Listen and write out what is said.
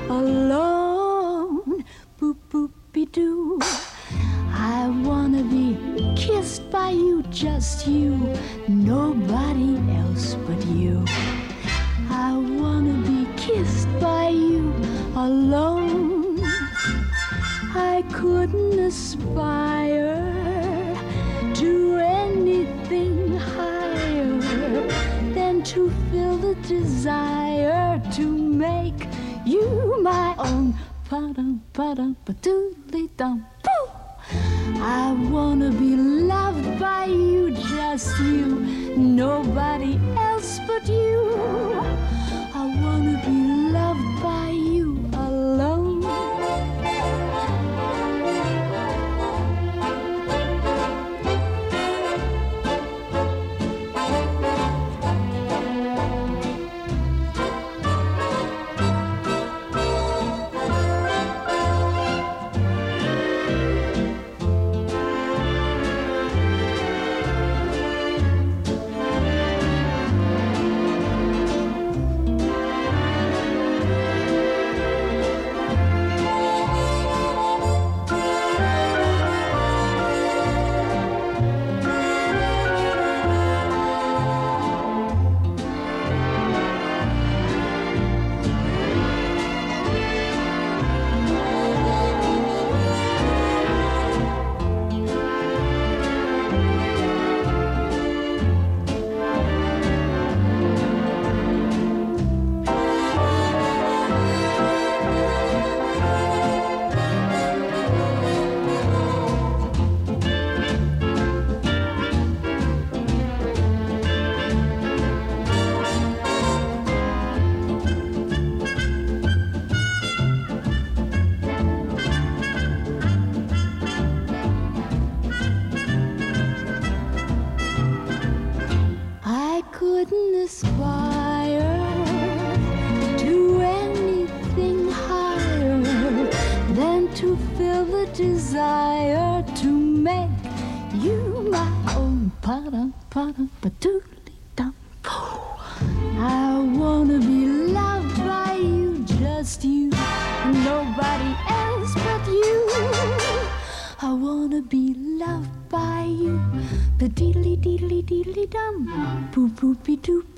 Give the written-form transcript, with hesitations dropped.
alone. Boop boopy doo. I wanna be kissed by you, just you, nobody else but you. I wanna be kissed by you alone. I couldn't aspire to anything higher than to feel the desire to make you my own. Ba-dum, ba-dum, ba-doodly-dum, boo! I wanna be loved by you, just you, nobody else but you. I wanna be loved by you alone. Couldn't aspire to anything higher than to feel the desire to make you my own. Pa-dum, pa-dum, ba-doodly-dum. I wanna be loved by you, just you, nobody else but you. I wanna be loved by you, the deedly deedly deedly dum, boop boopy doop.